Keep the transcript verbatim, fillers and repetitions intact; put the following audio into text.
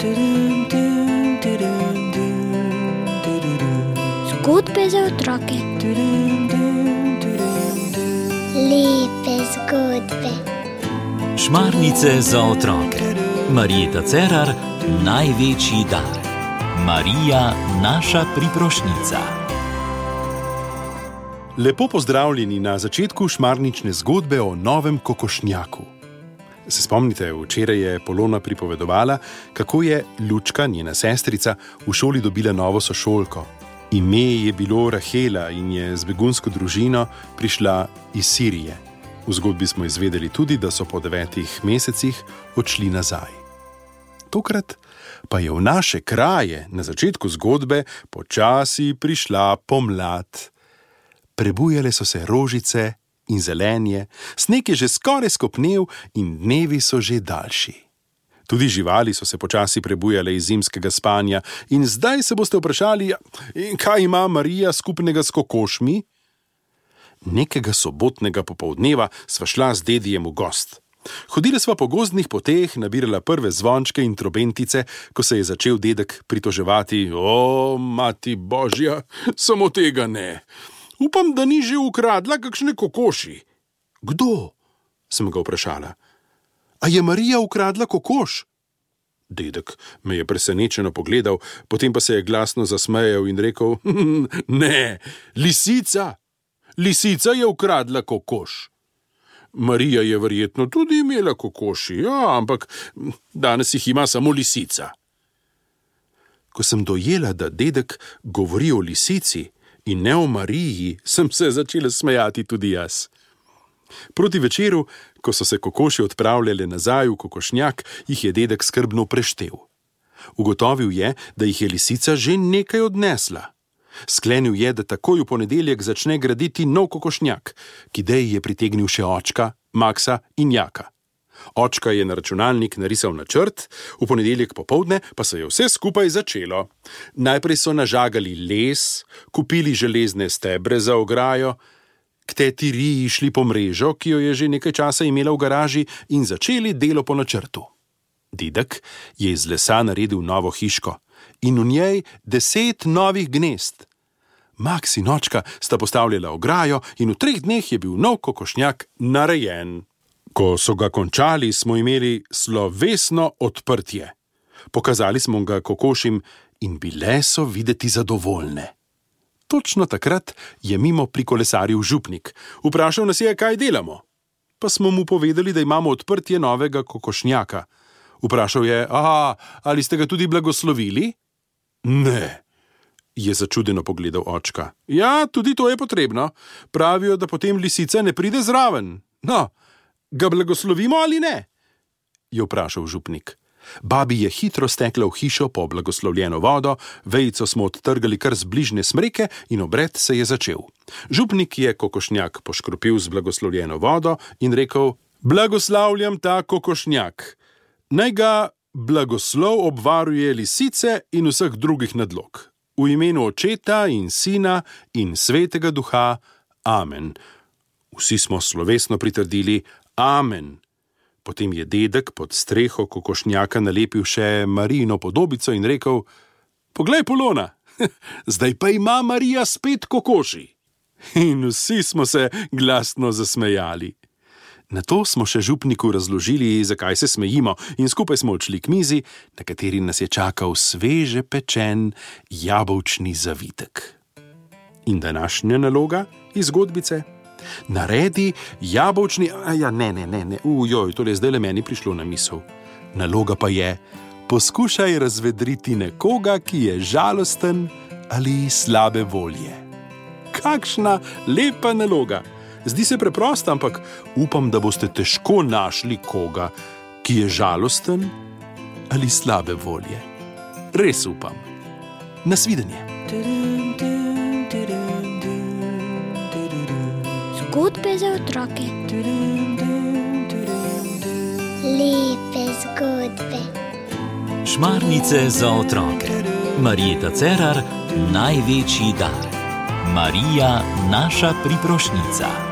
Zgodbe za otroke. Lepe zgodbe. Šmarnice za otroke. Marjeta Cerar, največji dar. Marija, naša priprošnjica. Lepo pozdravljeni na začetku šmarnične zgodbe o novem kokošnjaku. Se spomnite, včeraj je Polona pripovedovala, kako je Lučka, njena sestrica, v šoli dobila novo sošolko. Ime je bilo Rahela in je z begunsko družino prišla iz Sirije. V zgodbi smo izvedeli tudi, da so po devetih mesecih odšli nazaj. Tokrat pa je v naše kraje na začetku zgodbe počasi prišla pomlad. Prebujale so se rožice in zelenje, sneg je že skoraj skopnel in dnevi so že daljši. Tudi živali so se počasi prebujale iz zimskega spanja in zdaj se boste vprašali, kaj ima Marija skupnega s kokošmi? Nekega sobotnega popoldneva sva šla z dedijem v gost. Hodila sva po gozdnih poteh, nabirala prve zvončke in trobentice, ko se je začel dedek pritoževati: O, mati božja, samo tega ne. Upam, da ni že ukradla kakšne kokoši. Kdo? Sem ga vprašala. A je Marija ukradla kokoš? Dedek me je presenečeno pogledal, potem pa se je glasno zasmejal in rekel: Ne, lisica. Lisica je ukradla kokoš. Marija je verjetno tudi imela kokoši, ja, ampak danes jih ima samo lisica. Ko sem dojela, da dedek govori o lisici in ne o Mariji, sem se začela smejati tudi jaz. Proti večeru, ko so se kokoši odpravljale nazaj v kokošnjak, jih je dedek skrbno preštel. Ugotovil je, da jih je lisica že nekaj odnesla. Sklenil je, da takoj v ponedeljek začne graditi nov kokošnjak, k ideji je pritegnil še očka, Maksa in Jaka. Očka je na računalnik narisal načrt, v ponedeljek popoldne pa se je vse skupaj začelo. Najprej so nažagali les, kupili železne stebre za ograjo, k teti Riji šli po mrežo, ki jo je že nekaj časa imela v garaži, in začeli delo po načrtu. Dedek je iz lesa naredil novo hiško in v njej deset novih gnezd. Maks in očka sta postavljala ograjo in v treh dneh je bil nov kokošnjak narejen. Ko so ga končali, smo imeli slovesno odprtje. Pokazali smo ga kokošim in bile so videti zadovoljne. Točno takrat je mimo prikolesaril župnik. Vprašal nas je, kaj delamo. Pa smo mu povedali, da imamo odprtje novega kokošnjaka. Vprašal je: Aha, ali ste ga tudi blagoslovili? Ne, je začudeno pogledal očka. Ja, tudi to je potrebno. Pravijo, da potem lisica ne pride zraven. No, ga blagoslovimo ali ne? Je vprašal župnik. Babi je hitro stekla v hišo po blagoslovljeno vodo, vejico smo odtrgali kar z bližnje smreke in obred se je začel. Župnik je kokošnjak poškropil z blagoslovljeno vodo in rekel: Blagoslavljam ta kokošnjak. Naj ga blagoslov obvaruje lisice in vseh drugih nadlog. V imenu Očeta in Sina in Svetega Duha. Amen. Vsi smo slovesno pritrdili: Amen. Potem je dedek pod streho kokošnjaka nalepil še Marijino podobico in rekel: Poglej, Polona, zdaj pa ima Marija spet kokoši. In vsi smo se glasno zasmejali. Nato smo še župniku razložili, zakaj se smejimo, in skupaj smo odšli k mizi, na kateri nas je čakal sveže pečen jabolčni zavitek. In današnja naloga iz zgodbice? Naredi jabolčni... Ja, ne, ne, ne, ne, ujoj, tole je zdaj le meni prišlo na misel. Naloga pa je: poskušaj razvedriti nekoga, ki je žalosten ali slabe volje. Kakšna lepa naloga! Zdi se preprosta, ampak upam, da boste težko našli koga, ki je žalosten ali slabe volje. Res upam. Nasvidenje. Zgodbe za otroke. Lepe zgodbe. Šmarnice za otroke. Marjeta Cerar, največji dar. Marija, naša priprošnjica.